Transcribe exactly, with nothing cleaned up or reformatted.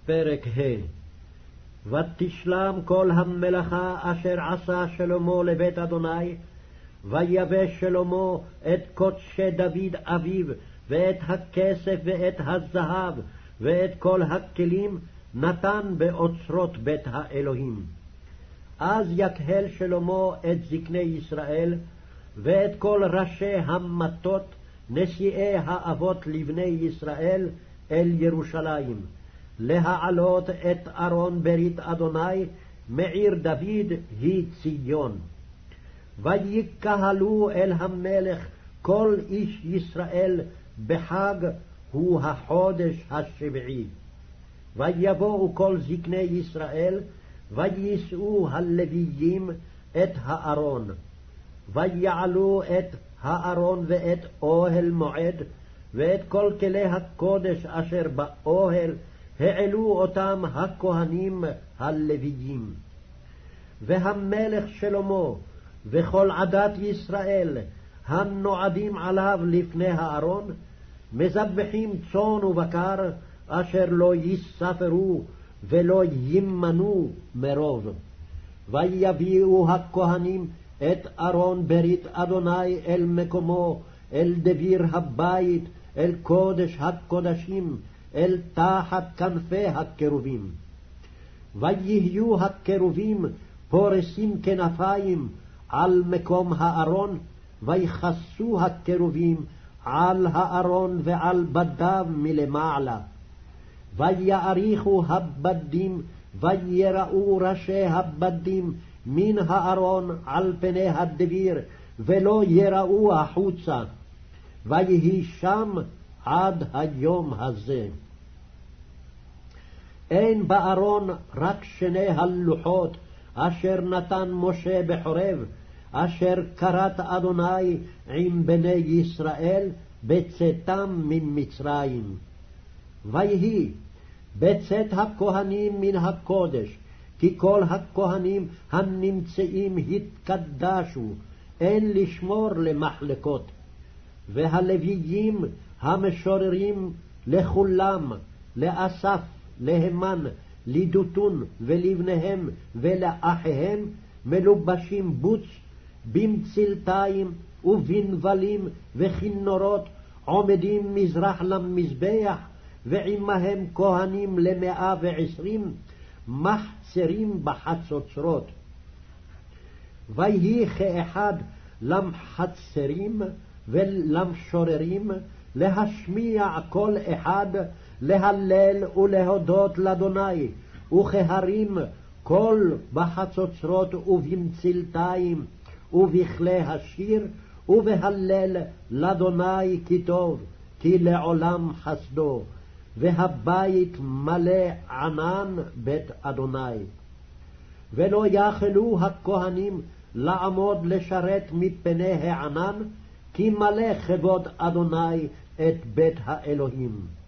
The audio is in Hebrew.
פרק ה'. ותשלם כל המלאכה אשר עשה שלמה לבית אדוני, ויבש שלמה את קודשי דוד אביו, ואת הכסף ואת הזהב, ואת כל הכלים נתן באוצרות בית האלוהים. אז יקהל שלמה את זקני ישראל, ואת כל ראשי המטות, נשיאי האבות לבני ישראל, אל ירושלים, להעלות את ארון ברית אדוני מעיר דוד היא ציון. ויקהלו אל המלך כל איש ישראל בחג, הוא החודש השביעי. ויבואו כל זקני ישראל, ויישאו הלוויים את הארון. ויעלו את הארון ואת אוהל מועד, ואת כל כלי הקודש אשר באוהל, העלו אותם הכהנים הלוויים. והמלך שלמה וכל עדת ישראל הנועדים עליו לפני הארון, מזבחים צאן ובקר אשר לא יספרו ולא ימנו מרוב. ויביאו הכהנים את ארון ברית אדוני אל מקומו, אל דביר הבית, אל קודש הקודשים, אל תחת כנפי הקרובים. ויהיו הקרובים פורסים כנפיים על מקום הארון, ויכסו הקרובים על הארון ועל בדיו מלמעלה. ויעריכו הבדים, ויראו ראשי הבדים מן הארון על פני הדביר, ולא יראו החוצה. ויהי שם עד היום הזה. אין בארון רק שני הלוחות אשר נתן משה בחורב, אשר כרת אדוני עם בני ישראל בצאתם ממצרים. ויהי בצאת הכהנים מן הקודש, כי כל הכהנים הנמצאים התקדשו, אין לשמור למחלקות. והלוויים המשוררים לכולם, לאסף, להמן, לידותון ולבניהם ולאחיהם, מלובשים בוץ, במצלתיים ובנבלים וכינורות, עומדים מזרח למזבח, ועמהם כהנים למאה ועשרים, מחצרים בחצוצרות. ויהי כאחד למחצרים ולמשוררים, להשמיע כל אחד, להלל ולהודות לאדוני, וכהרים כל בחצוצרות ובמצלתיים ובכלי השיר, ובהלל לאדוני כי טוב, כי לעולם חסדו, והבית מלא ענן בית אדוני. ולא יכלו הכהנים לעמוד לשרת מפני הענן, כי מלא כבוד אדוני את בית האלוהים.